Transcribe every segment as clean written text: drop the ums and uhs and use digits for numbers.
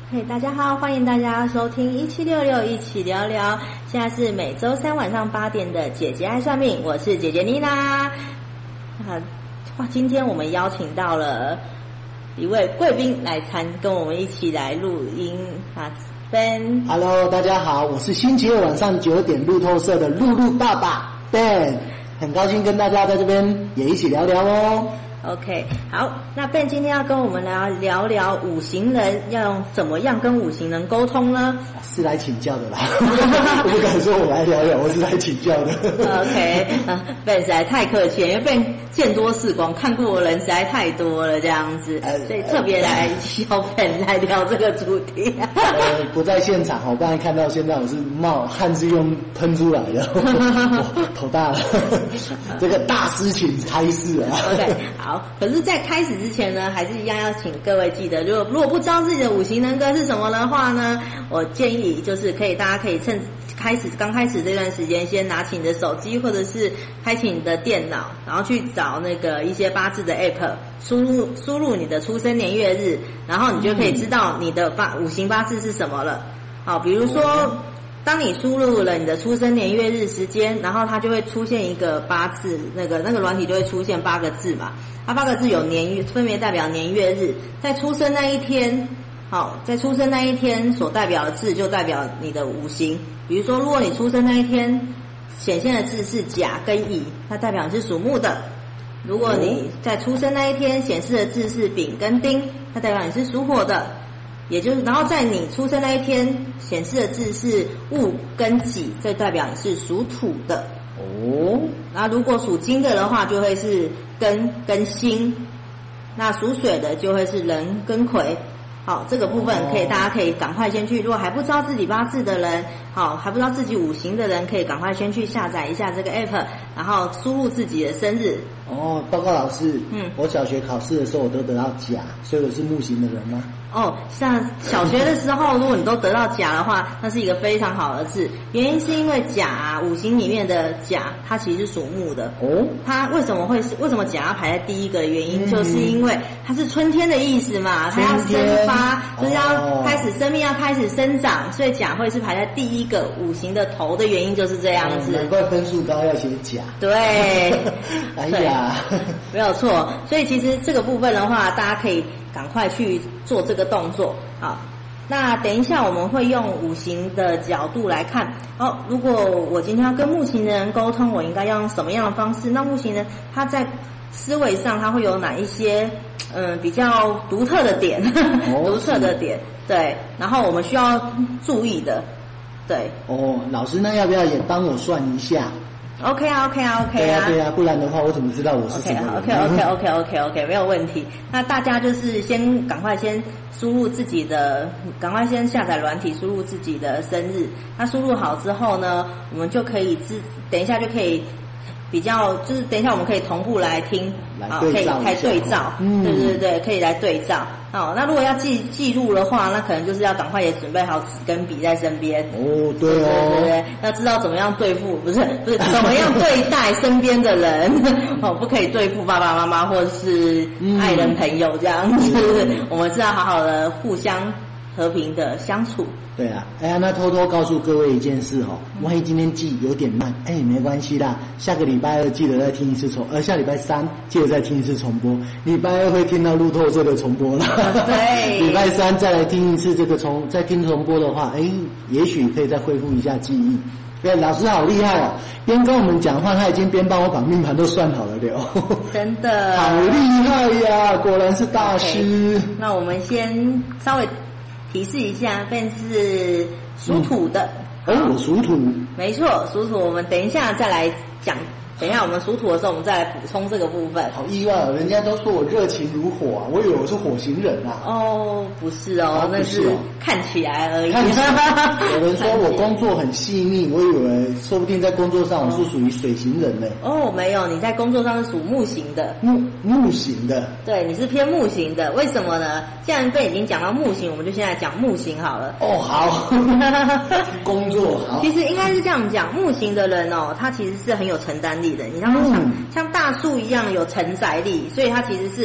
嘿，大家好，欢迎大家收听1766一起聊聊。现在是每周三晚上8点的姐姐爱算命，我是姐姐妮娜。今天我们邀请到了一位贵宾来跟我们一起来录音啊 ，Ben。Hello， 大家好，我是星期二晚上9点路透社的露露爸爸 Ben， 很高兴跟大家在这边也一起聊聊哦。 OK， 好，那 Ben 今天要跟我们来聊聊五行人要用怎么样跟五行人沟通呢？ 是来请教的啦，我不敢说我来聊聊，我是来请教的。 OK， Ben 实在太客气了，因为 Ben 见多识广，看过的人实在太多了，这样子，所以特别来邀 Ben 来聊这个主题。 不在现场，我刚才看到现在我是汗是用喷出来的，头大了。这个大师请开示啊。 OK， 好。可是，在开始之前呢，还是一样要请各位记得，如果不知道自己的五行人格是什么的话呢，我建议就是大家可以趁刚开始这段时间，先拿起你的手机或者是开启你的电脑，然后去找那个一些八字的 app， 输入你的出生年月日，然后你就可以知道你的五行八字是什么了。好，比如说，当你输入了你的出生年月日时间，然后它就会出现一个八字，那个软体就会出现8个字嘛。它8个字有年月，分别代表年月日，在出生那一天，在出生那一天所代表的字就代表你的五行。比如说，如果你出生那一天显现的字是甲跟乙，那代表你是属木的；如果你在出生那一天显示的字是丙跟丁，那代表你是属火的。然后在你出生那一天显示的字是戊跟己，这代表你是属土的。然后如果属金的话，就会是庚跟辛；那属水的就会是壬跟癸。好，这个部分大家可以赶快先去，如果还不知道自己八字的人，还不知道自己五行的人，可以赶快先去下载一下这个 app， 然后输入自己的生日。 报告老师，我小学考试的时候我都得到甲，所以我是木型的人吗？ 像小学的时候，如果你都得到甲的话，那是一个非常好的字。原因是因为甲五行里面的甲，它其实是属木的。它为什么甲要排在第一个的原因，就是因为它是春天的意思嘛，它要生发，就是要开始生命要开始生长，所以甲会是排在第一个五行的头的原因就是这样子。 难怪分数高要写甲。 对， 哎呀， 没有错。所以其实这个部分的话，大家可以赶快去做这个动作。好，那等一下我们会用五行的角度来看。如果我今天要跟木型的人沟通，我应该要用什么样的方式？那木型人他在思维上他会有哪一些比较独特的点？独特的点，对。然后我们需要注意的，对。 老师，那要不要也帮我算一下 ？OK 啊， 对啊，不然的话我怎么知道我是什么人 ？OK， 没有问题。那大家就是赶快先输入自己的，赶快先下载软体，输入自己的生日。那输入好之后呢，我们就可以等一下就可以就是等一下我们可以同步来听，可以开对照，对，可以来对照。那如果要记录的话，那可能就是要赶快也准备好纸跟笔在身边。对，要知道怎么样对付，不是怎么样对待身边的人，不可以对付爸爸妈妈或者是爱人朋友这样子。我们是要好好的互相和平的相处。 对啊，那偷偷告诉各位一件事万一今天记有点慢，没关系啦，下个礼拜二记得再听一次下礼拜3记得再听一次重播，礼拜2会听到路透社的重播了。对，礼拜3再来听一次再听重播的话，也许可以再恢复一下记忆。对，老师好厉害边跟我们讲话，他已经边帮我把命盘都算好了真的， 好厉害呀，果然是大师。 那我们先稍微提示一下，Ben是属土的。 我属土。 没错，属土。我们等一下再来讲。等一下我们属土的时候，我们再来补充这个部分。 好意外人家都说我热情如火我以为我是火型人啊。 不是那是看起来而已。 有人说我工作很细腻，我以为说不定在工作上我是属于水型人呢。 没有，你在工作上是属木型的。 木型的。对， 你是偏木型的，为什么呢？既然被已经讲到木型，我们就现在讲木型好了。 好。工作好。 其实应该是这样讲，木型的人他其实是很有承担力的。你像大树一样有承载力，所以他其实是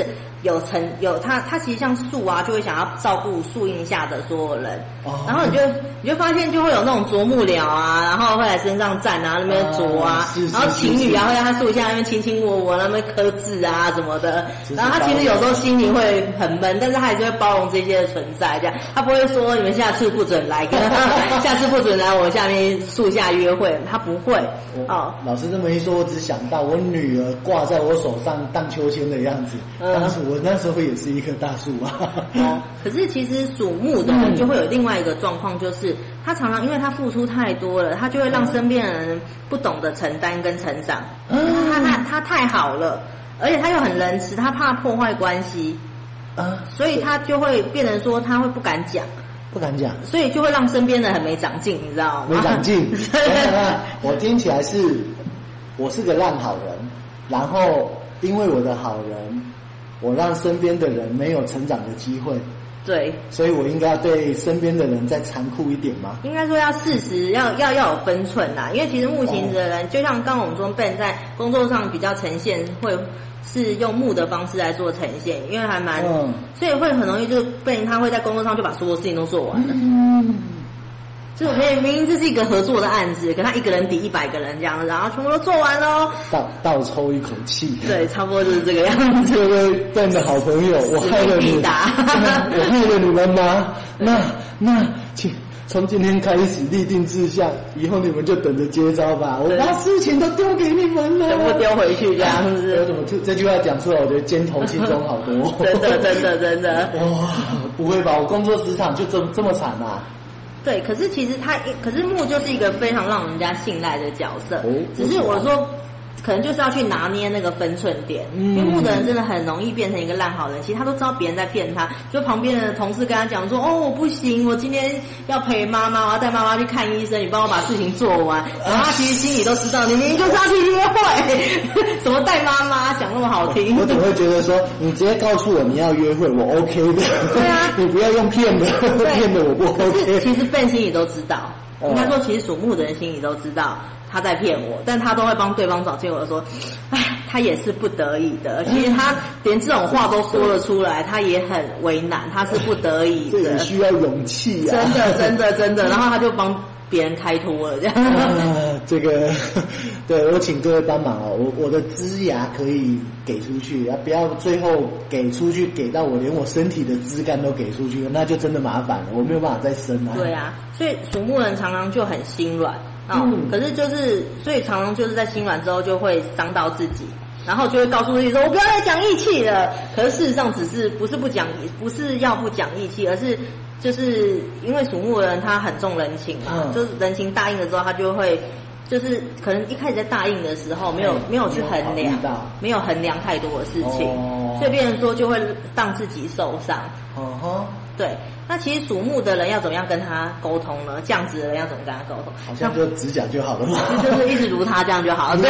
他其实像树啊，就会想要照顾树荫下的所有人，然后你就发现就会有那种啄木鸟啊，然后会来身上站啊，那边啄啊，然后情侣啊会在他树下那边卿卿我我，那边刻字啊什么的，然后他其实有时候心里会很闷，但是他还是会包容这些的存在，这样他不会说你们下次不准来，下次不准来我下面树下约会，他不会。 老师这么一说，我只想到我女儿挂在我手上荡秋千的样子，当时我那时候也是一棵大树啊。 可是其实属木的人就会有另外一个状况，就是他常常因为他付出太多了，他就会让身边的人不懂得承担跟成长。他太好了，而且他又很仁慈，他怕破坏关系，所以他就会变成说他会不敢讲，所以就会让身边的人很没长进，你知道吗？ 没长进。我听起来是我是个烂好人，然后因为我的好人，我让身边的人没有成长的机会。 对， 所以我应该要对身边的人再残酷一点吗？ 应该说要适时，要有分寸啦。因为其实木型的人，就像刚刚我们说 Ben 在工作上比较呈现，会是用木的方式来做呈现，因为还蛮，所以会很容易就是 Ben 他会在工作上就把所有事情都做完了。就是明明这是一个合作的案子，可他一个人抵100个人这样，然后全部都做完喽， 倒抽一口气。 对，差不多就是这个样子。 各位Ben的好朋友，我害了你，我害了你们吗？那请从今天开始立定志向，以后你们就等着接招吧。我把事情都丢给你们了， 全部丢回去这样子。 我怎么这句话讲出来，我觉得肩头轻松好多。 真的。 哇，不会吧？我工作职场就这么惨啊？ 对，可是其实可是木就是一个非常让人家信赖的角色，只是我说可能就是要去拿捏那个分寸点，因为木的人真的很容易变成一个烂好人，其实他都知道别人在骗他，就旁边的同事跟他讲说，我不行，我今天要陪妈妈，我要带妈妈去看医生，你帮我把事情做完，然后他其实心里都知道，你明明就是要去约会，什么带妈妈讲那么好听， 我怎么会觉得说你直接告诉我你要约会，我 OK 的， 对啊， 你不要用骗的，骗的我不 OK。 其实Ben心里都知道，应该说其实属木的人心里都知道他在骗我，但他都会帮对方找借口说，他也是不得已的。其实他连这种话都说了出来，他也很为难，他是不得已的。 这也需要勇气啊！ 真的，然后他就帮别人开脱了，这样。 这个，对，我请各位帮忙哦，我的枝芽可以给出去，不要最后给出去给到我连我身体的枝干都给出去，那就真的麻烦了，我没有办法再生了。 对啊，所以属木人常常就很心软。可是所以常常就是在心软之后就会伤到自己，然后就会告诉自己说我不要再讲义气了。可是事实上不是要不讲义气，而是就是因为属木的人他很重人情嘛，就是人情答应了之后他就会就是可能一开始在答应的时候没有去衡量，没有衡量太多的事情，所以变成说就会让自己受伤。对，那其实属木的人要怎么样跟他沟通呢？这样子的人要怎么跟他沟通？ 好像就只讲就好了嘛， 就是一直如他这样就好了。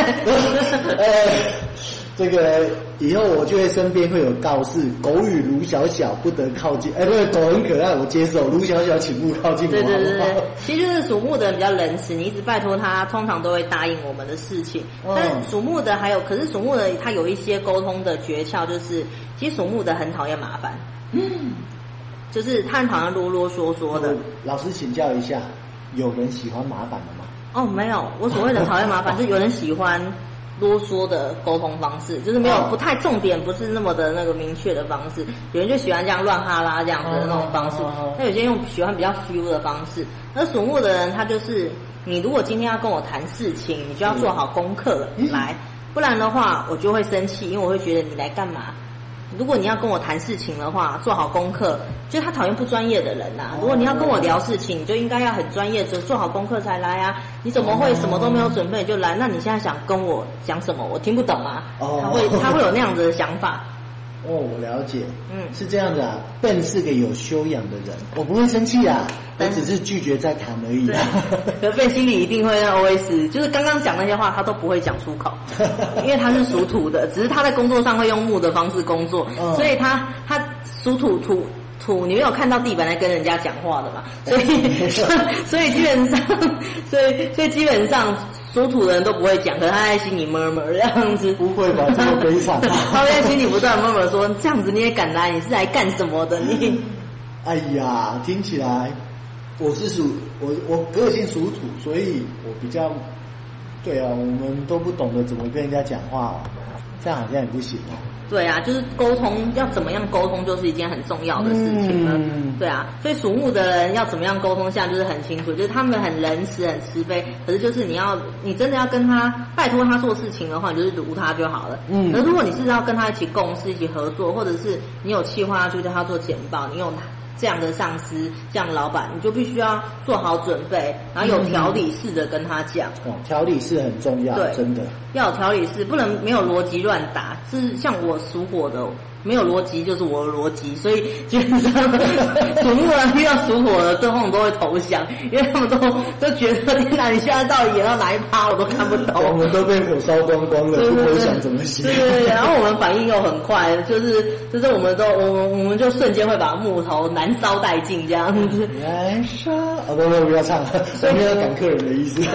这个以后我就会身边会有告示：狗与卢小小不得靠近。不是，狗很可爱，我接受；卢小小请勿靠近我。 对，其实就是属木的人比较仁慈，你一直拜托他，通常都会答应我们的事情。但属木的可是属木的他有一些沟通的诀窍，就是其实属木的很讨厌麻烦。就是他很讨厌啰啰嗦嗦的。 老师请教一下，有人喜欢麻烦的吗？ 没有，我所谓的讨厌麻烦，是有人喜欢啰嗦的沟通方式，就是没有不太重点，不是那么的那个明确的方式。有人就喜欢这样乱哈拉这样子的那种方式，那有些人喜欢比较 feel 的方式。那属木的人，他就是你如果今天要跟我谈事情，你就要做好功课来，不然的话我就会生气，因为我会觉得你来干嘛？如果你要跟我谈事情的话，做好功课，就是他讨厌不专业的人呐。如果你要跟我聊事情，你就应该要很专业，做好功课才来啊。你怎么会什么都没有准备就来？那你现在想跟我讲什么？我听不懂啊。他会有那样子的想法。 我了解，是这样的啊。Ben是个有修养的人，我不会生气啊，我只是拒绝再谈而已啊。 可Ben心里一定会OS，就是刚刚讲那些话他都不会讲出口，因为他是属土的，只是他在工作上会用木的方式工作，所以他属土，你没有看到地板在跟人家讲话的嘛，所以基本上，所以基本上属土的人都不会讲，可是他在心里 murmur 这样子。 不会吧，这么悲惨他会在心里不断 murmur 说，这样子你也敢来，你是来干什么的你？ 哎呀，听起来我个性属土，所以我比较对啊，我们都不懂得怎么跟人家讲话哦，这样好像也不行哦。 对啊，就是沟通要怎么样沟通，就是一件很重要的事情了。对啊，所以属木的人要怎么样沟通，现在就是很清楚，就是他们很仁慈、很慈悲，可是就是你真的要跟他拜托他做事情的话，你就是如他就好了。可是如果你是要跟他一起共事、一起合作，或者是你有企划就叫他做简报，你有这样的上司、这样的老板，你就必须要做好准备，然后有条理式的跟他讲。 条理式很重要，真的要有条理式，不能没有逻辑乱打。是像我属火的，没有逻辑就是我的逻辑，所以基本上属木人遇到属火的，最后都会投降，因为他们都觉得天哪，你现在到底演到哪一趴我都看不懂。 我们都被火烧光光了，不会想怎么写。 对，然后我们反应又很快，就是我们就瞬间会把木头燃烧殆尽这样子。 燃烧不要唱了，我们要赶客人的意思。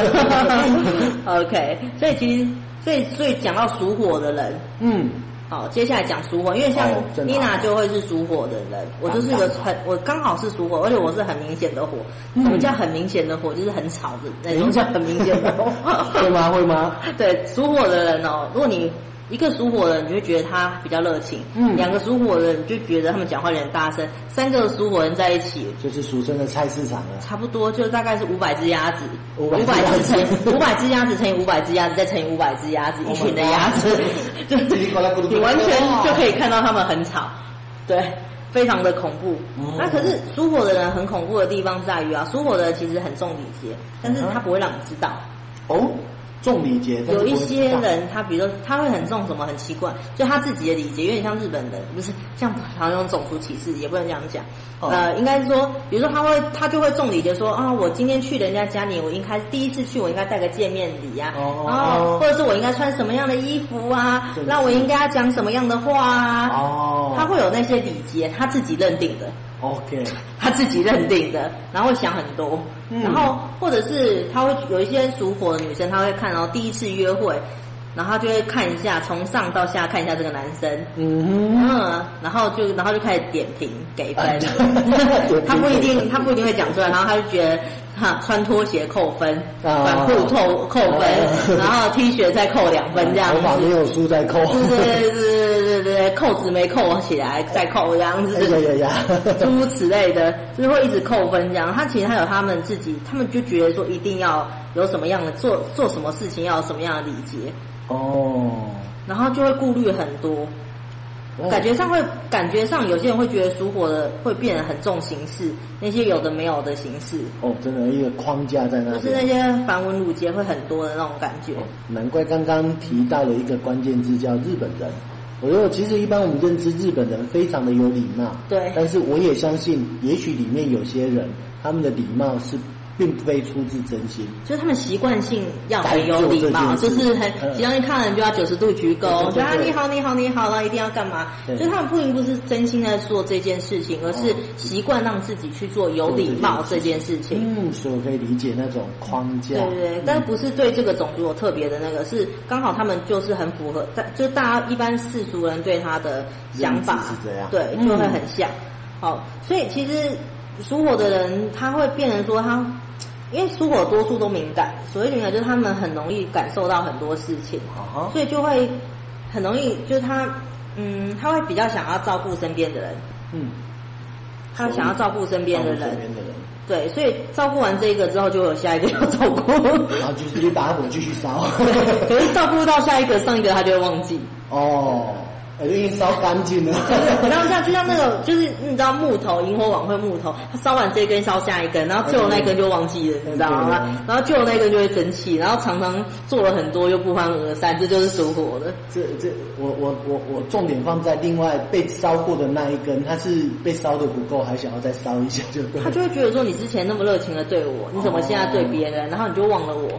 OK， 所以讲到属火的人，好，接下来讲属火，因为像妮娜就会是属火的人，我就是我刚好是属火，而且我是很明显的火。什么叫很明显的火？就是很吵的那种叫很明显的火。 会吗？ 对，属火的人哦，如果你一个属火的人，你会觉得他比较热情；两个属火的人，你就觉得他们讲话有点大声；三个属火人在一起， 就是俗称的菜市场了。 差不多就大概是500只鸭子，500只鸭子乘以500只鸭子，再乘以500只鸭子，一群的鸭子，你完全就可以看到他们很吵，对，非常的恐怖。那可是属火的人很恐怖的地方在于啊，属火的人其实很重礼节，但是他不会让你知道。 重礼节， 有一些人他比如说他会很重什么很奇怪，就他自己的礼节有点像日本人，不是像好像种族歧视，也不能这样讲。应该是说，比如说他就会重礼节说啊，我今天去人家家里，我应该第一次去，我应该带个见面礼啊，或者是我应该穿什么样的衣服啊，那我应该要讲什么样的话啊，他会有那些礼节，他自己认定的。 OK， 他自己认定的，然后会想很多，然后或者是他会有一些属火的女生，她会看第一次约会，然后她就会看一下从上到下看一下这个男生，然后就开始点评给分，他不一定会讲出来，然后他就觉得穿拖鞋扣分，短裤扣分，然后 T 恤再扣2分这样子， 头发没有梳再扣， 对，扣子没扣起来再扣这样子，诸如此类的，就是会一直扣分这样。其实他有他们自己，他们就觉得说一定要有什么样的做什么事情要有什么样的礼节然后就会顾虑很多。感觉上有些人会觉得属火的会变得很重形式，那些有的没有的形式真的一个框架在那里， 就是那些繁文缛节会很多的那种感觉。 难怪刚刚提到了一个关键字叫日本人。我觉得其实一般我们认知日本人非常的有礼貌， 对， 但是我也相信也许里面有些人他们的礼貌是并非出自真心， 就是他们习惯性要很有礼貌，就是很习惯性看人就要90度鞠躬，就你好，然后一定要干嘛？就是他们不是真心在做这件事情，而是习惯让自己去做有礼貌这件事情。 所以我可以理解那种框架。 对，但不是对这个种族有特别的那个，是刚好他们就是很符合，就大家一般世俗人对他的想法是这样， 对，就会很像。所以其实属火的人他会变成说因为属火多数都敏感，所谓敏感就是他们很容易感受到很多事情，所以就会很容易，就是他会比较想要照顾身边的人，他想要照顾身边的人，对，所以照顾完这个之后，就有下一个要照顾， 然后就是你把火继续烧， 可是照顾到下一个上一个他就会忘记已经烧干净了。 然后就像那个，就是你知道木头，萤火晚会木头，他烧完这一根烧下一根，然后旧的那根就忘记了，你知道吗？然后旧的那根就会生气，然后常常做了很多又不欢而散，这就是属火的。 我重点放在另外被烧过的那一根，他是被烧的不够，还想要再烧一下就对了。 他就会觉得说你之前那么热情的对我，你怎么现在对别人，然后你就忘了我？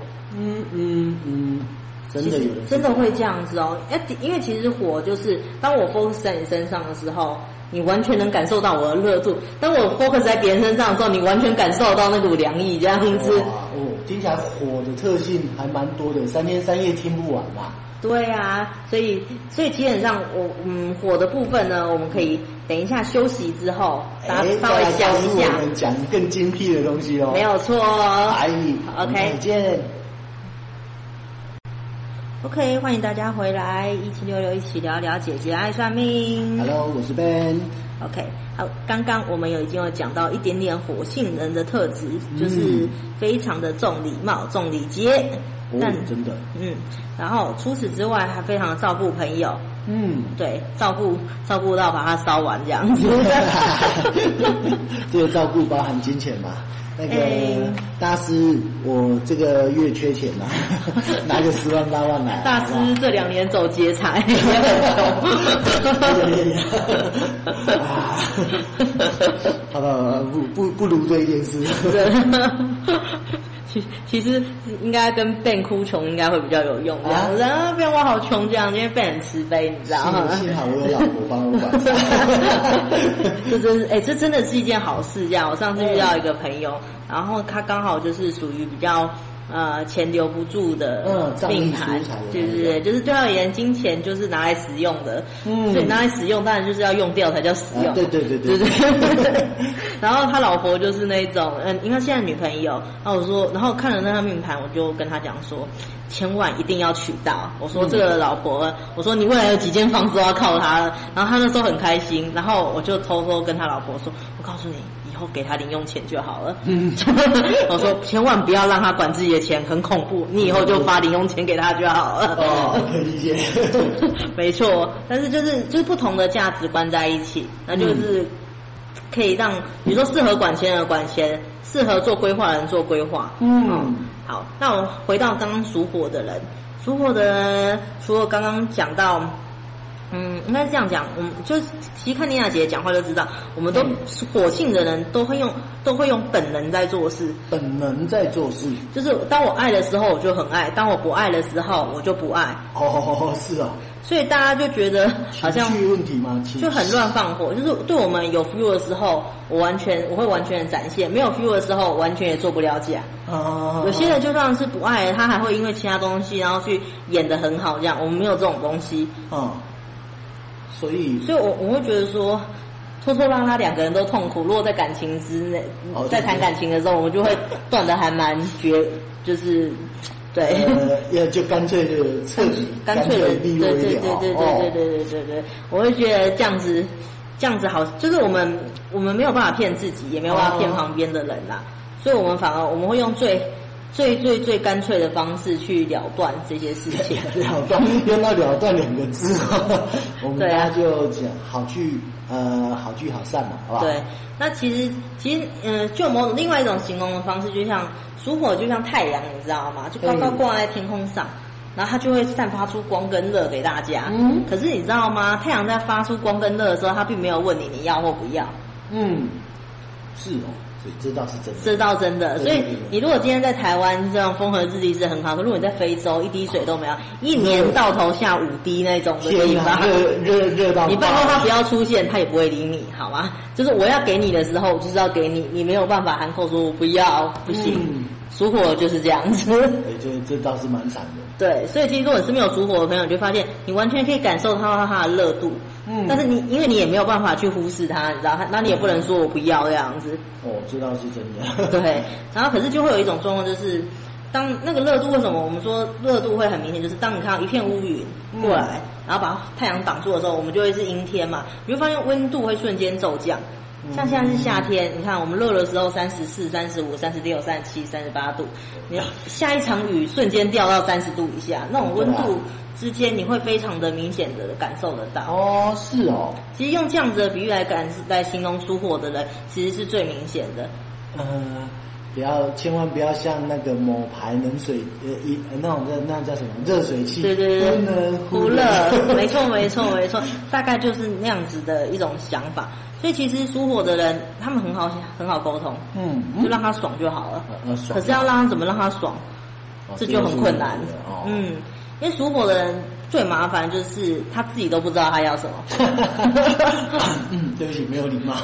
真的会这样子因为其实火就是当我 focus 在你身上的时候，你完全能感受到我的热度；当我 focus 在别人身上的时候，你完全感受到那股凉意，这样子。 听起来火的特性还蛮多的，3天3夜听不完嘛。 对啊，所以基本上火的部分呢，我们可以等一下休息之后，大家稍微讲一下， 我们讲更精辟的东西哦。 没有错哦。 OK， 再见。 OK， 欢迎大家回来，1766一起聊聊姐姐爱算命。 Hello， 我是 Ben。 OK， 好，刚刚我们已经有讲到一点点火性人的特质，就是非常的重礼貌、重礼节。但真的， 然后除此之外还非常的照顾朋友，对，照顾到把它烧完这样子。 这个照顾包含金钱嘛？那个大师，我这个月缺钱嘛，拿个10万8万来。 大师这2年走劫财，也很穷。好吧，不如这一件事。 其实应该跟 Ben 哭穷应该会比较有用，这样子啊，Ben 我好穷这样，因为 Ben 很慈悲，你知道吗？ 幸好我有老婆帮我管。 这真的是一件好事。这样，我上次遇到一个朋友，然后他刚好就是属于比较钱留不住的命盘，对，就是对他而言，金钱就是拿来使用的，所以拿来使用当然就是要用掉才叫使用， 对。 然后他老婆就是那种，因为现在女朋友，然后看了那张命盘，我就跟他讲说，千万一定要娶到。我说这个老婆，我说你未来有几间房子都要靠她了。然后他那时候很开心，然后我就偷偷跟他老婆说，我告诉你，以后给他零用钱就好了。我说千万不要让他管自己的钱，很恐怖。你以后就发零用钱给他就好了。 可以理解。 没错，但是就是不同的价值观在一起，那就是可以让比如说适合管钱的管钱，适合做规划的人做规划。好，那我回到刚刚属火的人，属火的人除了刚刚讲到。应该是这样讲，就是其实看妮娜姐讲话就知道，我们都火性的人都会用本能在做事。本能在做事，就是当我爱的时候我就很爱，当我不爱的时候我就不爱。是哦。所以大家就觉得好像情绪问题吗？就很乱放火，就是对我们有 feel 的时候，我会完全的展现；没有 feel 的时候，完全也做不了假。有些人就算是不爱，他还会因为其他东西，然后去演得很好，这样我们没有这种东西。所以我会觉得说，偷偷让他2个人都痛苦。如果在感情之内，在谈感情的时候，我们就会断得还蛮绝，就是对，就干脆的彻底，干脆的利落一点。对，我会觉得这样子好，就是我们没有办法骗自己，也没有办法骗旁边的人啦，所以我们反而我们会用最干脆的方式去了断这些事情。了断，用到了断2个字，我们大家就讲好聚好散嘛，好不好？对，那其实就某种另外一种形容的方式，就像属火就像太阳，你知道吗？就高高挂在天空上，然后它就会散发出光跟热给大家。可是你知道吗？太阳在发出光跟热的时候，它并没有问你要或不要。是哦。这倒是真的，这倒真的。所以你如果今天在台湾这样风和日丽是很好，可如果你在非洲一滴水都没有，一年到头下5滴那种的地方，热到你拜托他不要出现，他也不会理你，好吗？就是我要给你的时候，就是要给你，你没有办法喊口说我不要，不行。属火就是这样子。这倒是蛮惨的。对，所以其实如果你是没有属火的朋友，你就发现你完全可以感受到它的热度。但是因为你也没有办法去忽视它，你知道，那你也不能说我不要这样子。这倒是真的。对，然后可是就会有一种状况，就是当那个热度，为什么我们说热度会很明显？就是当你看到一片乌云过来，然后把太阳挡住的时候，我们就会是阴天嘛，你会发现温度会瞬间骤降。像现在是夏天，你看我们热的时候34、35、36、37、38度，你下一场雨瞬间掉到30度以下，那种温度之间你会非常的明显的感受得到。是哦。其实用这样子的比喻来形容属火的人，其实是最明显的。千万不要像那个某牌冷水那种那叫什么热水器，对，不能忽热。没错，大概就是那样子的一种想法。所以其实属火的人，他们很好沟通，就让他爽就好了。可是要让他怎么让他爽，这就很困难。因为属火的人最麻烦就是他自己都不知道他要什么。 对不起，没有礼貌。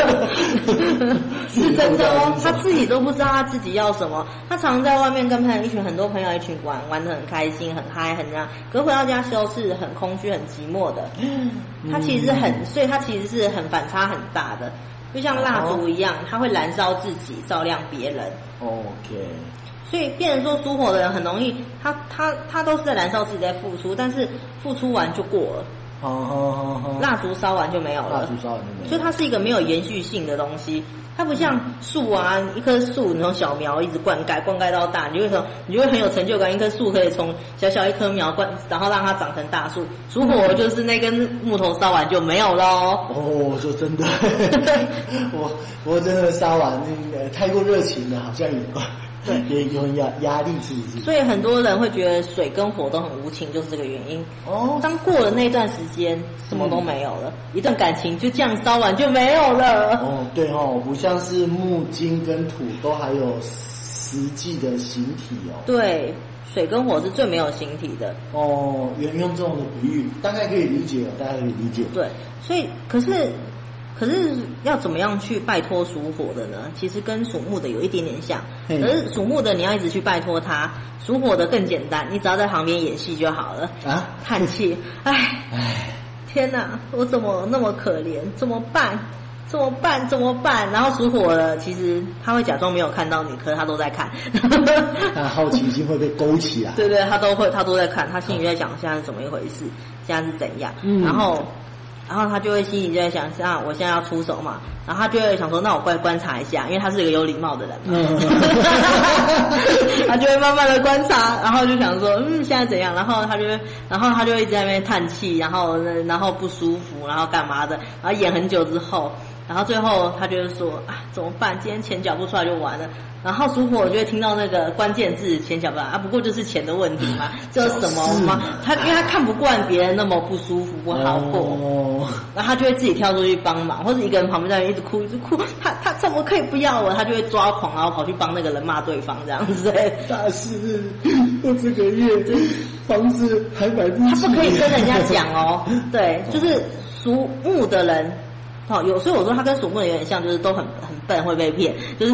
是真的哦，他自己都不知道他自己要什么。他常在外面跟很多朋友一群玩得很开心，很嗨，很这样。可是回到家之后是很空虚、很寂寞的。他其实所以他其实是很反差很大的，就像蜡烛一样，他会燃烧自己，照亮别人。 OK。 所以变成说属火的人很容易，他都是在燃烧自己在付出，但是付出完就过了。蜡烛烧完就没有了， 蜡烛烧完就没有了， 所以它是一个没有延续性的东西。它不像树啊，一棵树你从小苗一直灌溉到大，你就会很有成就感。一棵树可以从小小一棵苗然后让它长成大树。属火就是那根木头烧完就没有咯。 哦，说真的，我真的烧完太过热情了，好像也有压力，是不是？ 所以很多人会觉得水跟火都很无情，就是这个原因。当过了那段时间，什么都没有了，一段感情就这样烧完就没有了。 对不像是木金跟土都还有实际的形体哦。 对，水跟火是最没有形体的。 用这种的比喻，大概可以理解。 对，所以可是要怎么样去拜托属火的呢？其实跟属木的有一点点像，可是属木的你要一直去拜托他，属火的更简单，你只要在旁边演戏就好了。叹气，天哪，我怎么那么可怜？怎么办？然后属火的其实他会假装没有看到你，可是他都在看。 他好奇心会被勾起来。 对，他都在看，他心里在想现在是怎么一回事，现在是怎样，然后他就会心里就在想，我现在要出手嘛，然后他就会想说，那我观察一下，因为他是一个有礼貌的人嘛，他就会慢慢的观察，然后就想说，现在怎样？然后他就会一直在那边叹气，然后不舒服，然后干嘛的，然后演很久之后，然后最后他就会说，怎么办？今天钱缴不出来就完了。然后属火就会听到那个关键字钱缴不来不过就是钱的问题嘛，这是什么吗？因为他看不惯别人那么不舒服不好过，然后他就会自己跳出去帮忙，或者一个人旁边在那边一直哭，他怎么可以不要我？他就会抓狂，然后跑去帮那个人骂对方这样子。 大师，我这个月房子还买不起。 他不可以跟人家讲哦，对，就是属木的人。所以我说他跟属木的有点像，就是都很笨，会被骗，就是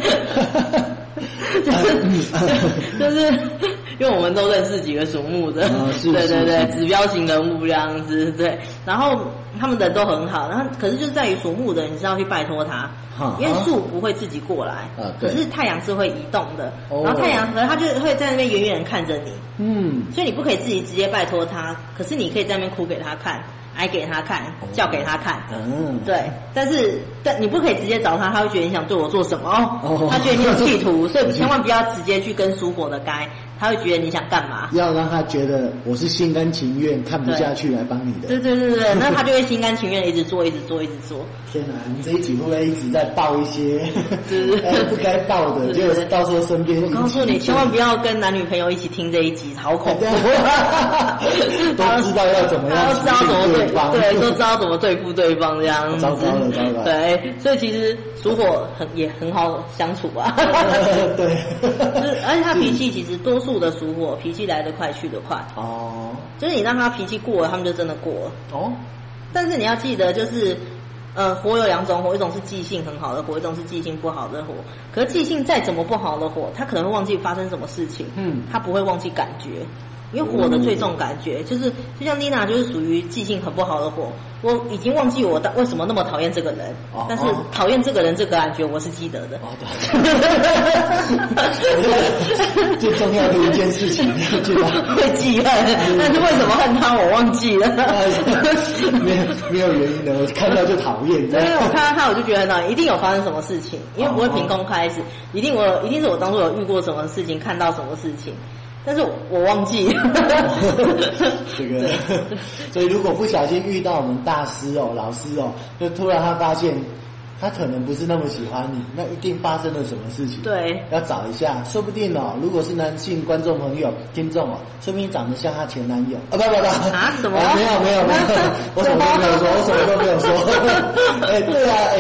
因为我们都认识几个属木的，对，指标型人物这样子，对。然后他们人都很好，然后可是就是在于属木的，你是要去拜托他，因为树不会自己过来，可是太阳是会移动的，然后太阳可是他就会在那边远远看着你，所以你不可以自己直接拜托他，可是你可以在那边哭给他看。挨给他看，叫给他看，对，但你不可以直接找他，他会觉得你想对我做什么，他觉得你有企图，所以千万不要直接去跟属火的该，他会觉得你想干嘛？ 要让他觉得我是心甘情愿，看不下去来帮你的。 对，那他就会心甘情愿一直做。 天哪，你这一集会不会一直在爆一些不该爆的，结果到时候身边。 我告诉你，千万不要跟男女朋友一起听这一集，好恐怖。 都知道要怎么样， 知道怎么对，都知道怎么对付对方这样子。 糟糕了。 对，所以其实属火也很好相处啊。 对， 而且他脾气其实多数的属火脾气来得快去得快。就是你让他脾气过了，他们就真的过了。但是你要记得，就是火有两种火，一种是记性很好的火，一种是记性不好的火。可是记性再怎么不好的火，他可能会忘记发生什么事情，他不会忘记感觉。因为火的最重感觉，就像妮娜就是属于记性很不好的火，我已经忘记我为什么那么讨厌这个人，但是讨厌这个人这个感觉我是记得的。 最重要的一件事情要记得， 会记恨，但是为什么恨他我忘记了。 没有原因的，我看到就讨厌。 因为我看到他我就觉得一定有发生什么事情，因为不会凭空开始，一定是我当初有遇过什么事情，看到什么事情。但是我忘记这个，所以如果不小心遇到我们大师老师就突然他发现他可能不是那么喜欢你，那一定发生了什么事情？ 对， 要找一下，说不定如果是男性观众朋友、听众说不定长得像他前男友不什么？ 没有，我什么都没有说，对啊，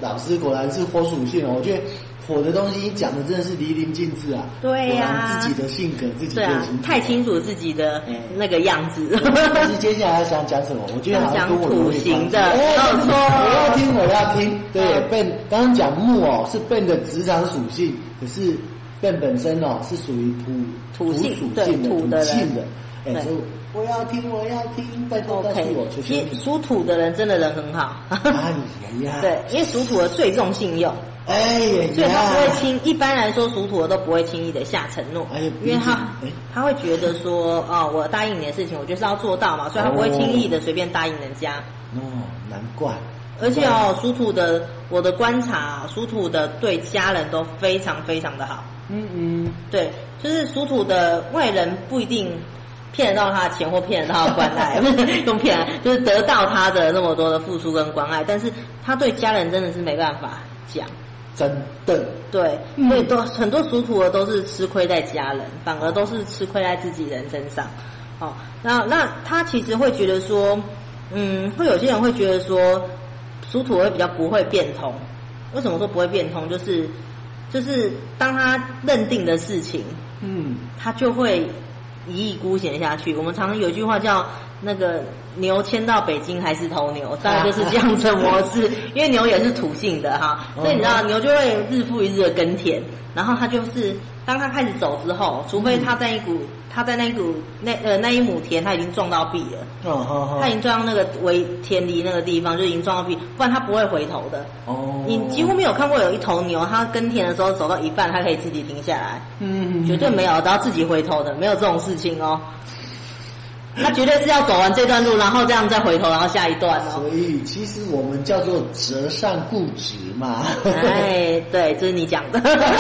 老师果然是火属性哦，我觉得火的东西讲的真的是淋漓尽致啊。 对呀、 自己的性格，自己的性格， 太清楚自己的那个样子。 但是接下来想讲什么？我觉得好像跟我土型的， 没有错。我要听。对，Ben 刚刚讲木哦是 Ben 的职场属性，可是 Ben 本身哦是属于土属性的土性的。所以我要听，拜托告诉我。 其实属土的人真的人很好。 哎呀， 对，因为属土的最重信用。所以他不会一般来说属土的都不会轻易的下承诺，因为他会觉得说，我答应你的事情，我就是要做到嘛，所以他不会轻易的随便答应人家。 难怪。 而且属土的，我的观察，属土的对家人都非常非常的好。对，就是属土的外人不一定骗得到他的钱或骗得到他的关爱，用骗来就是得到他的那么多的付出跟关爱，但是他对家人真的是没办法讲。 真的， 对，所以很多属土的都是吃亏在家人，反而都是吃亏在自己人身上。那他其实会觉得说，会有些人会觉得说，属土会比较不会变通。为什么说不会变通？就是当他认定的事情，他就会一意孤行下去。我们常常有一句话叫那个牛牵到北京还是头牛，大概就是这样子的模式。因为牛也是土性的哈，所以你知道牛就会日复一日的耕田，然后他就是当他开始走之后，除非他在那一亩田他已经撞到壁了，他已经撞到那个田里那个地方就已经撞到壁，不然他不会回头的。你几乎没有看过有一头牛，他耕田的时候走到一半，他可以自己停下来，绝对没有，都要自己回头的，没有这种事情哦。他绝对是要走完这段路，然后这样再回头，然后下一段哦。 所以其实我们叫做择善固执嘛。 对，这是你讲的。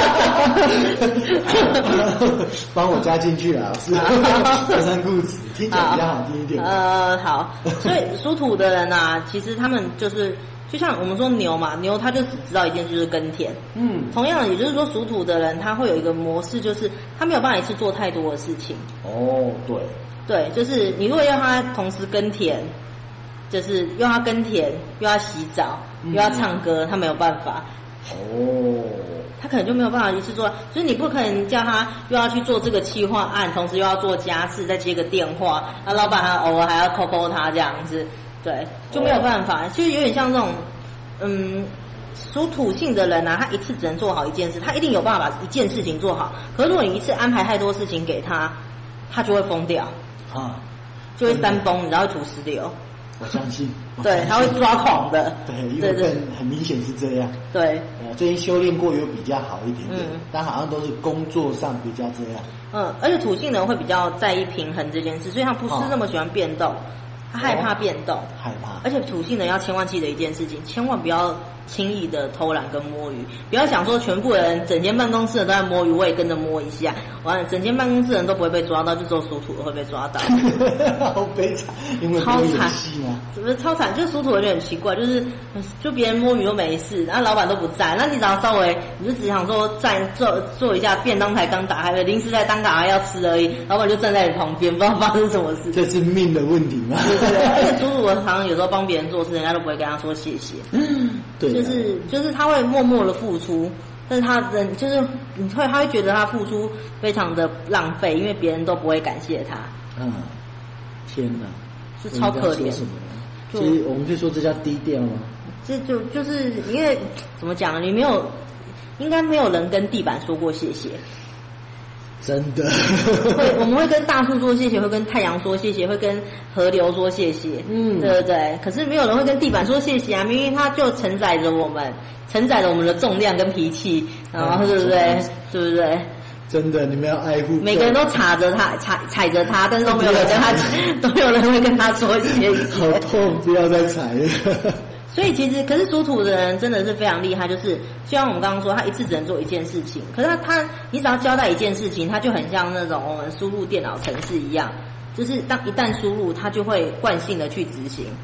帮我加进去了，老师。择善固执听起来比较好听一点。 好。所以属土的人啊，其实他们就像我们说牛嘛，牛他就只知道一件事就是耕田。同样的，也就是说属土的人他会有一个模式，就是他没有办法一次做太多的事情。对，就是你如果要他同时耕田，就是又要耕田又要洗澡又要唱歌，他没有办法。他可能就没有办法一次做，就是你不可能叫他又要去做这个企划案，同时又要做家事，再接个电话，老板还偶尔还要扣他这样子，对，就没有办法。其实有点像这种，属土性的人啊，他一次只能做好一件事，他一定有办法把一件事情做好。可是如果你一次安排太多事情给他，他就会疯掉。就会山崩，然后土石流。 我相信。 对，他会抓狂的。 对，因为很明显是这样。 对。 最近修炼过有比较好一点点，但好像都是工作上比较这样。 而且土性人会比较在意平衡这件事，所以他不是那么喜欢变动，他害怕变动。 害怕。 而且土性人要千万记得一件事情，千万不要轻易的偷懒跟摸鱼，不要想说全部人整间办公室的都在摸鱼，我也跟着摸一下，完了整间办公室人都不会被抓到，就只有属土的会被抓到。 好悲惨，因为超惨吗？ 是不是超惨？就属土的就很奇怪，就别人摸鱼都没事，然后老板都不在，那你只要稍微你就只想说做一下便当台刚打开的零食在当打开要吃而已，老板就站在你旁边，不知道发生什么事。 这是命的问题吗？ 对，而且属土的常常有时候帮别人做事，人家都不会跟他说谢谢。 对。 就是他会默默的付出，但是他他会觉得他付出非常的浪费，因为别人都不会感谢他。 天哪， 是超可怜。 其实我们可以说这叫低调吗？ 这就是因为怎么讲呢？应该没有人跟地板说过谢谢。 真的， 我们会跟大树说谢谢，会跟太阳说谢谢，会跟河流说谢谢，对不对？可是没有人会跟地板说谢谢啊，明明它就承载着我们的重量跟脾气，然后对不对？对不对？ 真的，你们要爱护。 每个人都踩着它，但是都没有人会跟他说谢谢。 好痛，不要再踩了。 所以其实，可是属土的人真的是非常厉害，就是就像我们刚刚说，他一次只能做一件事情，可是你只要交代一件事情，他就很像那种我们输入电脑程式一样，就是一旦输入，他就会惯性的去执行。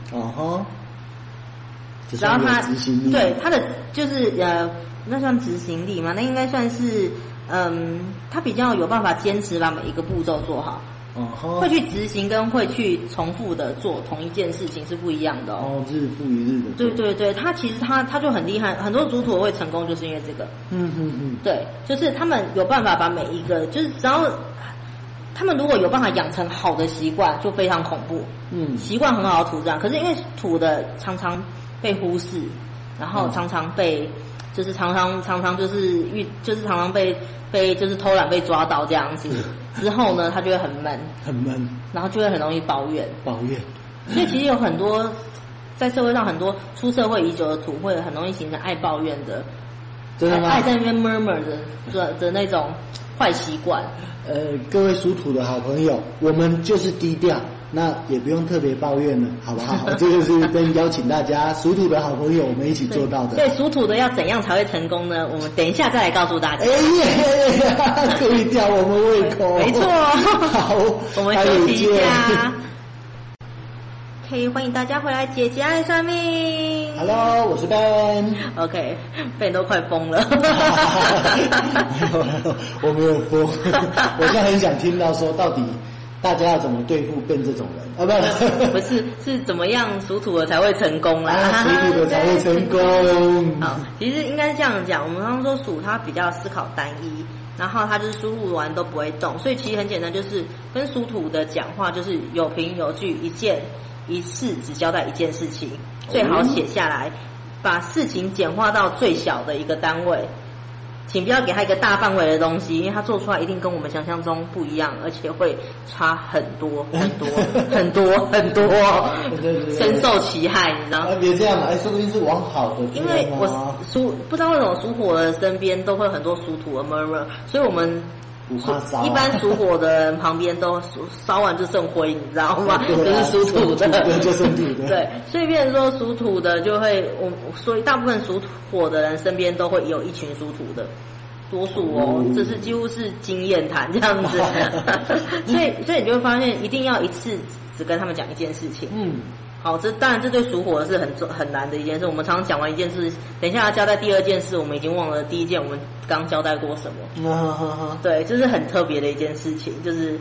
然后他对他的就是那算执行力吗？那应该算是他比较有办法坚持把每一个步骤做好。 会去执行跟会去重复的做同一件事情是不一样的哦。 日复一日的。 对对对，他其实他就很厉害，很多主土会成功就是因为这个。对，就是他们有办法把每一个，就是只要他们如果有办法养成好的习惯，就非常恐怖。习惯很好的土这样，可是因为土的常常被忽视，然后常常被就是常常就是常常被就是偷懒被抓到这样子，之后呢，他就会很闷，然后就会很容易抱怨。所以其实有很多在社会上很多出社会已久的土会很容易形成爱抱怨的， 真的吗？ 爱在那边 murmur 的那种坏习惯。 各位属土的好朋友，我们就是低调，那也不用特别抱怨了，好不好？这就是跟邀请大家属土的好朋友，我们一起做到的。 所以属土的要怎样才会成功呢？我们等一下再来告诉大家。 可以吊我们胃口。 没错。 好， 我们休息一下。可以欢迎大家回来，姐姐爱算命。 Hello， 我是 Ben。OK，Ben 都快疯了。 我没有疯，我现在很想听到说到底大家要怎么对付Ben这种人啊？ 不是怎么样属土的才会成功啦？ 属土的才会成功。 好，其实应该是这样讲，我们刚刚说属它比较思考单一。然后他就是输入完都不会动，所以其实很简单，就是跟属土的讲话就是有凭有据，一次只交代一件事情，最好写下来，把事情简化到最小的一个单位，请不要给他一个大范围的东西，因为他做出来一定跟我们想象中不一样，而且会差很多，深受其害，你知道吗？ 别这样嘛，说不定是往好的。 因为我不知道为什么属火的身边都会有很多属土的 murmur， 所以我们一般属火的人旁边都烧完就剩灰，你知道吗？就是属土的， 就剩土的。 对，所以变成说属土的就会，所以大部分属火的人身边都会有一群属土的，多数哦，这是几乎是经验谈这样子。所以你就会发现，一定要一次只跟他们讲一件事情。好，当然这对属火是很难的一件事。我们常常讲完一件事，等一下要交代第二件事，我们已经忘了第一件我们刚交代过什么。对，就是很特别的一件事情，就是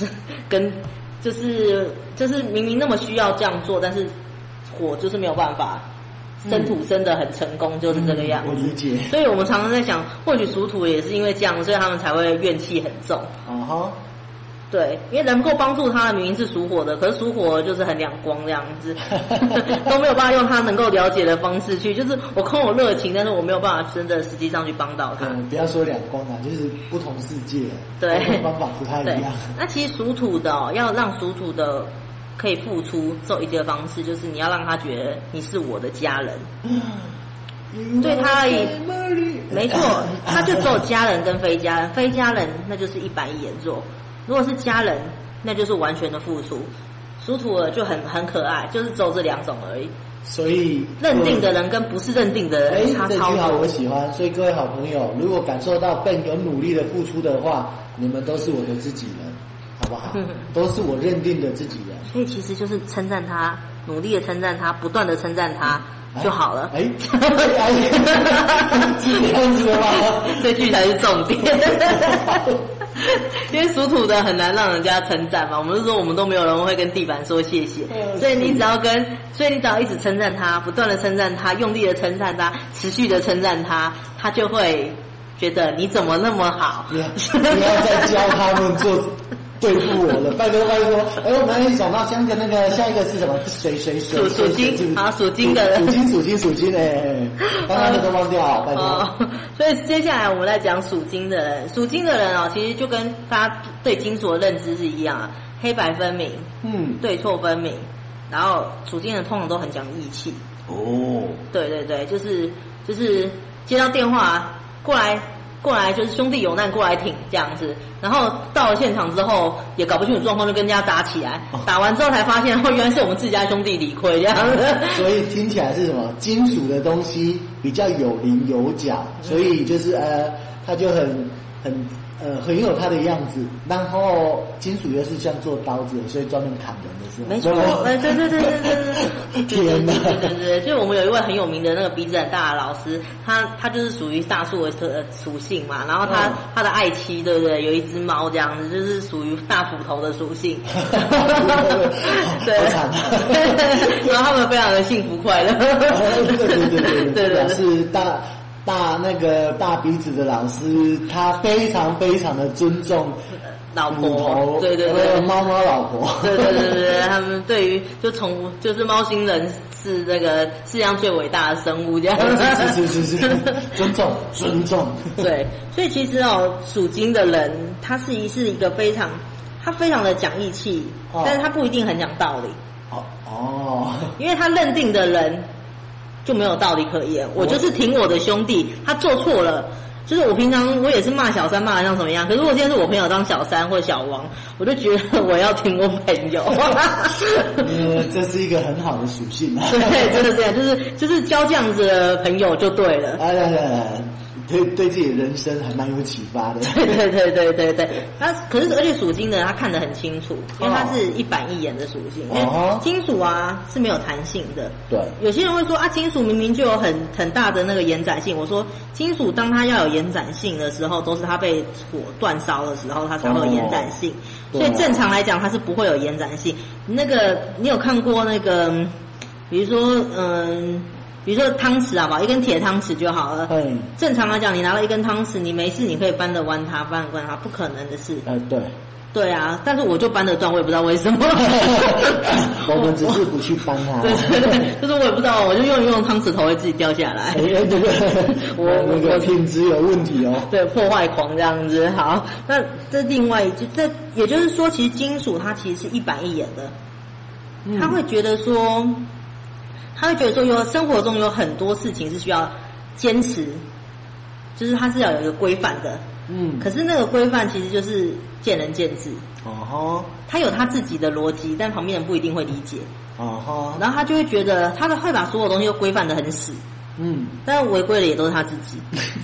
明明那么需要这样做，但是火就是没有办法生土生得很成功，就是这个样子。 我理解。 所以我们常常在想，或许属土也是因为这样，所以他们才会怨气很重。对，因为能够帮助他的明明是属火的，可是属火就是很两光这样子，都没有办法用他能够了解的方式去，就是我空有热情，但是我没有办法真的实际上去帮到他。 不要说两光啊，就是不同世界， 对， 方法不太一样。 那其实属土的要让属土的可以付出，只有一个方式，就是你要让他觉得你是我的家人。对他而言，没错，他就只有家人跟非家人，非家人那就是一板一眼做。如果是家人，那就是完全的付出。属土的就很可爱，就是只有这两种而已。 所以认定的人跟不是认定的人差超多。 这句话我喜欢。所以各位好朋友，如果感受到Ben有努力的付出的话，你们都是我的自己人，好不好？都是我认定的自己人。 所以其实就是称赞他，努力的称赞他，不断的称赞他。就好了。 是这样子的吗？ 这句才是重点。因为属土的很难让人家称赞嘛，我们是说我们都没有人会跟地板说谢谢，所以你只要一直称赞他，不断的称赞他，用力的称赞他，持续的称赞他，他就会觉得你怎么那么好。 不要再教他们做对付我了，拜托。我们还想到下一个是什么？水属金，好，属金的人， 属金刚刚那个忘掉，拜托。 所以接下来我们来讲属金的人。属金的人其实就跟大家对金属的认知是一样啊，黑白分明，对错分明。然后属金人通常都很讲义气。对，就是接到电话过来就是兄弟有难过来挺这样子，然后到了现场之后也搞不清楚状况，就跟人家打起来，打完之后才发现原来是我们自家兄弟理亏这样子。 所以听起来是什么？金属的东西比较有棱有角，所以就是他就很很有它的样子，然后金属又是像做刀子的，所以专门砍人的是吧？ 没错，对， 天哪！ 对，就我们有一位很有名的那个鼻子很大的老师，他就是属于大树的属性嘛，然后他的爱妻对不对？有一只猫这样子，就是属于大斧头的属性，对， 好惨啊！ 然后他们非常的幸福快乐， 对，是大鼻子的老师，他非常非常的尊重老婆，对， 猫老婆， 对，他们对于就是猫星人是这个世界上最伟大的生物这样， 是，尊重， 对，所以其实属金的人，他是一个非常的讲义气，但是他不一定很讲道理，因为他认定的人就没有道理可言，我就是挺我的兄弟，他做错了，就是我平常我也是骂小三骂得像什么样，可是如果今天是我朋友当小三或小王，我就觉得我要挺我朋友。 这是一个很好的属性啊。 对，真的这样，就是交这样子的朋友就对了。 对自己的人生还蛮有启发的。 对。可是而且属金的人他看得很清楚，因为他是一板一眼的属性。因为金属啊是没有弹性的。 对。 有些人会说啊，金属明明就有很大的那个延展性。我说金属当它要有延展性的时候，都是它被火断烧的时候，它才会有延展性。所以正常来讲，它是不会有延展性。那个你有看过那个，比如说汤匙啊，一根铁汤匙就好了。正常来讲，你拿了一根汤匙，你没事，你可以搬得弯它，不可能的事。对啊，但是我就搬得断，我也不知道为什么。 我们只是不去搬它。 对，就是我也不知道，我就用汤匙头会自己掉下来。 我那个品质有问题哦。 对，破坏狂这样子。好，那这另外也就是说，其实金属它其实是一板一眼的，他会觉得说有生活中有很多事情是需要坚持，就是它是要有一个规范的。可是那个规范其实就是见仁见智。他有他自己的逻辑，但旁边人不一定会理解。然后他就会觉得他会把所有东西都规范得很死。但违规的也都是他自己。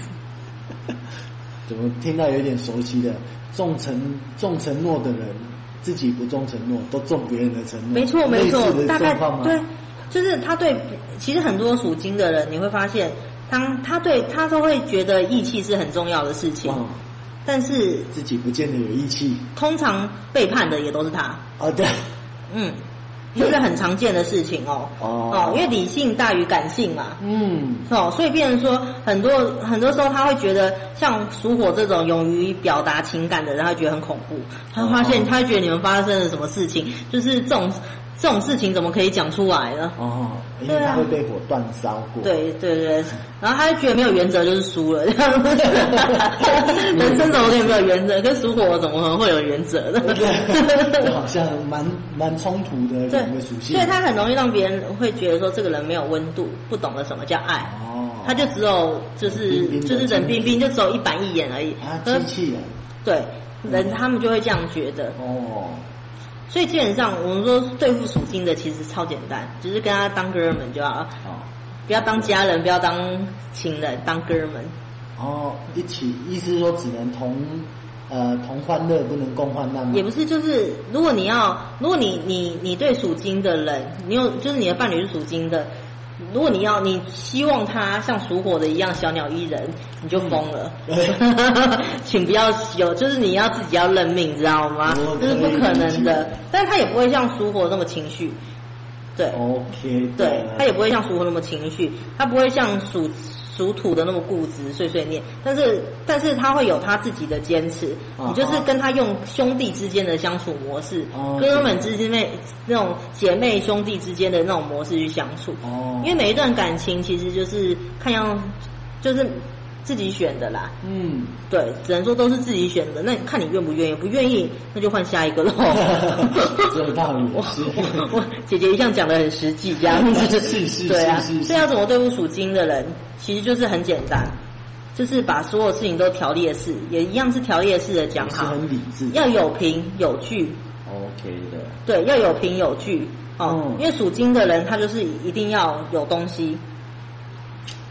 怎么听到有点熟悉的？重承诺的人，自己不重承诺，都重别人的承诺。 没错，大概对。 就是其实很多属金的人，你会发现，他都会觉得义气是很重要的事情，但是自己不见得有义气。 通常背叛的也都是他。 对， 就是很常见的事情因为理性大于感性嘛。所以变成说很多时候他会觉得像属火这种勇于表达情感的人，他会觉得很恐怖。他会觉得你们发生了什么事情，就是这种事情怎么可以讲出来呢？ 因为他会被火断烧过。 对，然后他就觉得没有原则就是输了，这样子。人生怎么可以没有原则？跟属火怎么可能会有原则呢？ 对，好像蛮冲突的两个属性。 所以他很容易让别人会觉得说这个人没有温度，不懂得什么叫爱。他就只有就是冷冰冰，就只有一板一眼而已。 机器人。 对，人他们就会这样觉得。所以基本上我们说对付属金的其实超简单，就是跟他当哥们就好了。不要当家人，不要当情人，当哥们。 一起，意思是说只能同欢乐，不能共患难吗？ 也不是，就是如果你对属金的人，就是你的伴侣是属金的，如果你希望他像属火的一样小鸟依人，你就疯了。请不要就是你要自己要认命，知道吗？这是不可能的。但是他也不会像属火那么情绪。对 ，OK， 对，他也不会像属火那么情绪，他不会像属土的那么固执碎碎念，但是他会有他自己的坚持。你就是跟他用兄弟之间的相处模式，哥们之间那种姐妹兄弟之间的那种模式去相处。因为每一段感情其实就是就是自己选的啦。对，只能说都是自己选的。那看你愿不愿意，不愿意那就换下一个喽。 这有道理。 我姐姐一向讲得很实际，这样子。 是。 对啊，所以要怎么对付属金的人，其实就是很简单，就是把所有事情都条列式，也一样是条列式的讲好。 是很理智。 要有凭有据。 OK 的。 对，要有凭有据。因为属金的人他就是一定要有东西。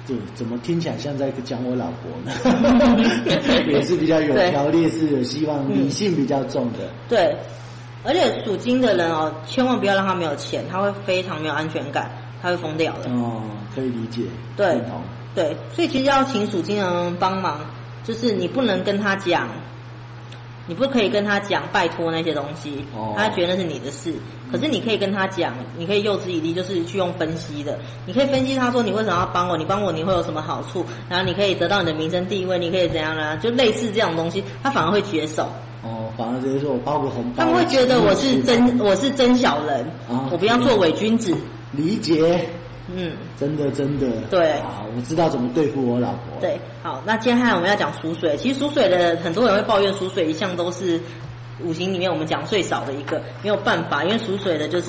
对，怎么听起来像在讲我老婆呢？也是比较有条列式的，希望理性比较重的。 对，而且属金的人哦，千万不要让他没有钱，他会非常没有安全感，他会疯掉的。 哦，可以理解， 对， 认同。 对，所以其实要请属金的人帮忙，就是你不能跟他讲。你不可以跟他讲拜托那些东西，他觉得那是你的事。可是你可以跟他讲，你可以诱之以利，就是去用分析的。你可以分析他说你为什么要帮我，你帮我你会有什么好处，然后你可以得到你的名声地位，你可以怎样呢？就类似这种东西，他反而会接受。 哦，反而就是说我包个红包， 他们会觉得我是真小人，我不要做伪君子。 理解。真的对啊，我知道怎么对付我老婆。 对，好，那接下来我们要讲属水。其实属水的很多人会抱怨属水一向都是五行里面我们讲最少的一个，没有办法，因为属水的就是，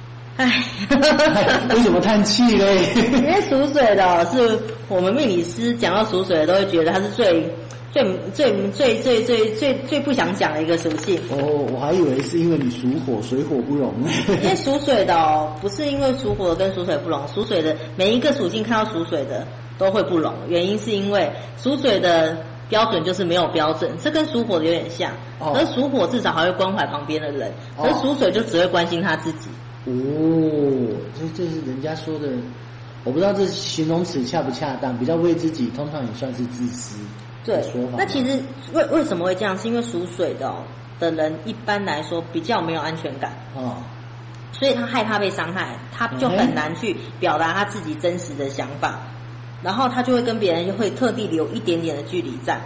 为什么叹气嘞？ 因为属水的是我们命理师讲到属水的都会觉得他是最不想讲的一个属性。 哦，我还以为是因为你属火，水火不容。 因为属水的不是因为属火跟属水不容，属水的每一个属性看到属水的都会不容，原因是因为属水的标准就是没有标准，这跟属火的有点像。可是属火至少还会关怀旁边的人，可是属水就只会关心他自己。 哦，这是人家说的，我不知道这形容词恰不恰当，比较为自己，通常也算是自私。 对，那其实为什么会这样？是因为属水的人一般来说比较没有安全感，所以他害怕被伤害，他就很难去表达他自己真实的想法，然后他就会跟别人会特地留一点点的距离在。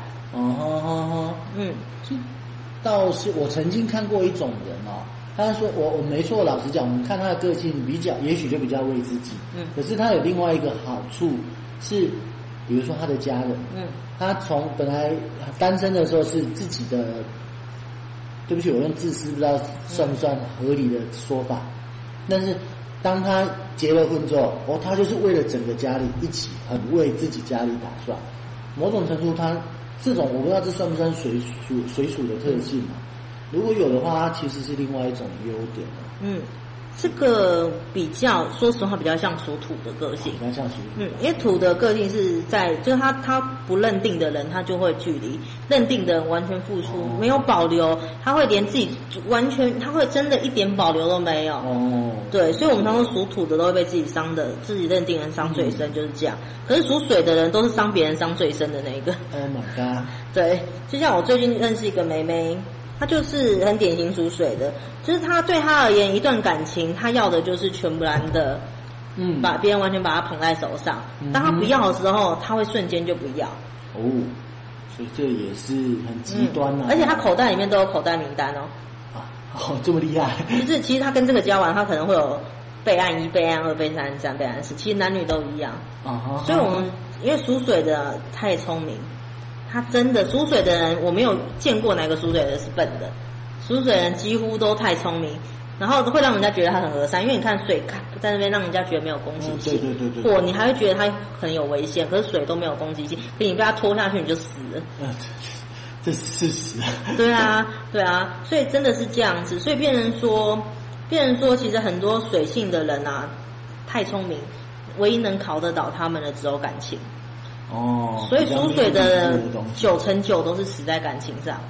倒是我曾经看过一种人他说我没错，老实讲，我们看他的个性也许就比较为自己，可是他有另外一个好处是。比如说他的家人，他从本来单身的时候是自己的，对不起，我用自私不知道算不算合理的说法，但是当他结了婚之后，他就是为了整个家里一起很为自己家里打算，某种程度他这种我不知道这算不算水属的特性如果有的话，它其实是另外一种优点这个比较，说实话比较像属土的个性， 比较像属土。 因为土的个性是在，就是他不认定的人，他就会距离；认定的人完全付出，没有保留，他会连自己完全，他会真的一点保留都没有。对，所以我们常说属土的都会被自己伤的，自己认定人伤最深，就是这样。可是属水的人都是伤别人伤最深的那一个。 Oh my god！ 对， 就像我最近认识一个妹妹。他就是很典型属水的，就是他对他而言，一段感情他要的就是全部然的，把别人完全把他捧在手上。当他不要的时候，他会瞬间就不要。 所以这也是很极端而且他口袋里面都有口袋名单这么厉害。 就是其实他跟这个交往，他可能会有备案1、备案2、备案3、备案4，其实男女都一样。所以我们因为属水的太聪明。他真的属水的人，我没有见过哪个属水的人是笨的。属水的人几乎都太聪明，然后会让人家觉得他很和善，因为你看水在那边让人家觉得没有攻击性，火你还会觉得他很有危险，可是水都没有攻击性，可你被他拖下去你就死了。 这是事实。 对啊，所以真的是这样子，所以变成说其实很多水性的人太聪明，唯一能考得倒他们的只有感情。所以属水的人9成9都是死在感情上。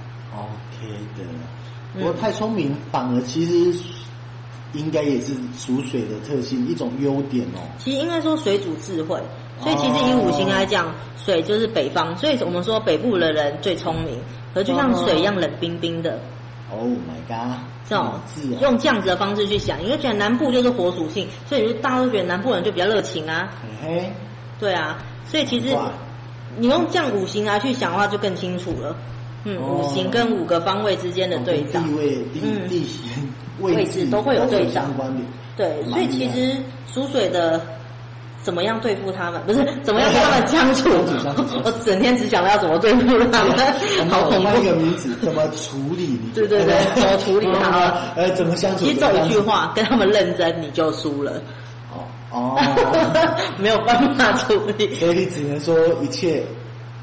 OK 的，不过太聪明反而其实应该也是属水的特性一种优点其实应该说水主智慧，所以其实以五行来讲，水就是北方，所以我们说北部的人最聪明，可就像水一样冷冰冰的。 Oh my god！ 这种用这样子的方式去想，因为觉得南部就是火属性，所以大家都觉得南部人就比较热情啊。对啊。所以其实你用这样五行来去想的话，就更清楚了。五行跟5个方位之间的对照， 地形位置都会有对照。 对， 所以其实属水的怎么样对付他们，不是怎么样跟他们相处。我整天只想到要怎么对付他们，好恐怖。 一个名字怎么处理？ 对，怎么处理他们？ 怎么相处？ 其实这一句话，跟他们认真，你就输了。 哦， 没有办法处理， 所以你只能说一切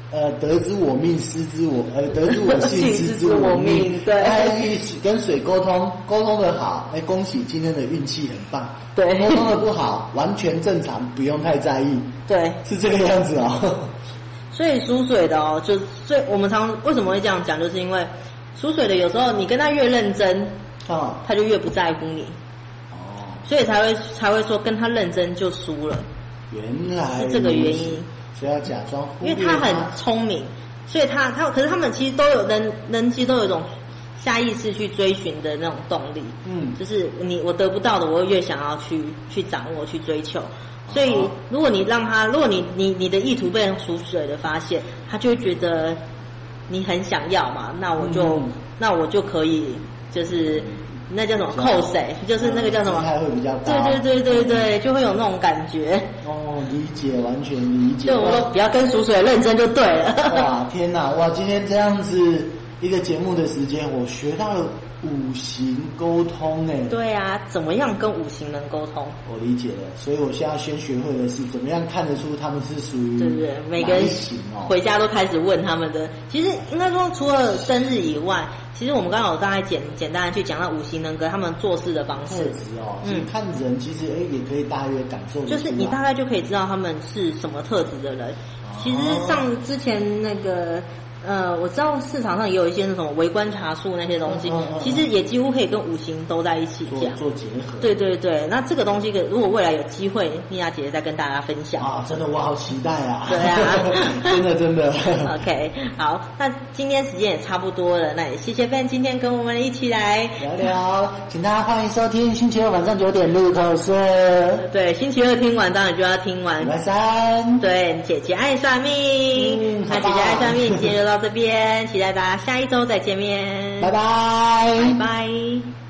得之我命，失之我得之我幸，失之我命。 对， 跟水沟通的好，恭喜今天的运气很棒。 对， 沟通的不好，完全正常，不用太在意。 对， 是这个样子哦。 所以属水的哦，所以我们为什么会这样讲，就是因为属水的有时候你跟他越认真，他就越不在乎你。所以才会说跟他认真就输了。 原来是这个原因。 所以要假装， 因为他很聪明，所以可是他们其实都有人其实都有一种下意识去追寻的那种动力。就是我得不到的，我会越想要去掌握、去追求。所以如果你让他，如果你的意图被属水的发现，他就会觉得你很想要嘛，那我就可以就是那叫什么扣谁，就是那个叫什么， 态会比较高。 对，就会有那种感觉。 理解，完全理解。 就我说不要跟属水认真就对了。 哇，天哪！哇，今天这样子一个节目的时间，我学到了五行沟通。 对啊，怎么样跟五行人沟通？ 我理解了，所以我现在先学会的是怎么样看得出他们是属于对，每个人回家都开始问他们的。其实应该说，除了生日以外，其实我们刚刚有大概简单的去讲到五行人格他们做事的方式。 特质看人其实也可以大约感受， 就是你大概就可以知道他们是什么特质的人。其实像之前那个。我知道市场上也有一些那种微观察术那些东西，其实也几乎可以跟五行都在一起讲做结合。 对，那这个东西如果未来有机会，妮娜姐姐再跟大家分享。 真的我好期待啊！ 对啊， 真的。 OK， 好，那今天时间也差不多了，那也谢谢 Ben 今天跟我们一起来聊聊，请大家欢迎收听星期二晚上9点入口说。 对，星期二听完当然就要听完。 礼拜三， 对，姐姐爱算命，那姐姐爱算命，今天就到这边，期待大家下一周再见面， 拜拜。